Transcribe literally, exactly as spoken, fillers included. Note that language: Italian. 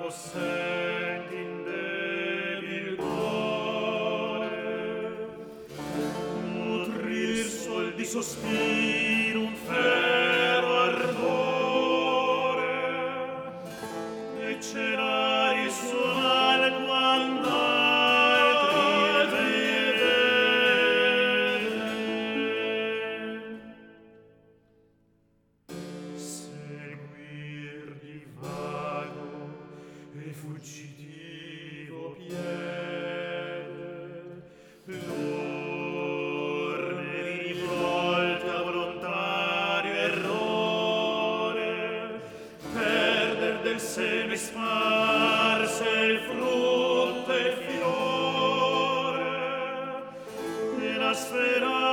lo senti in debil cuore, nutrir sol di sospiro un fero ardore, e celare il suo male quando altri vede. Seguir di vago e fuggitivo piede l'orme di rivolte a volontario errore, perder del seme sparse il frutto e il fiore, e la sfera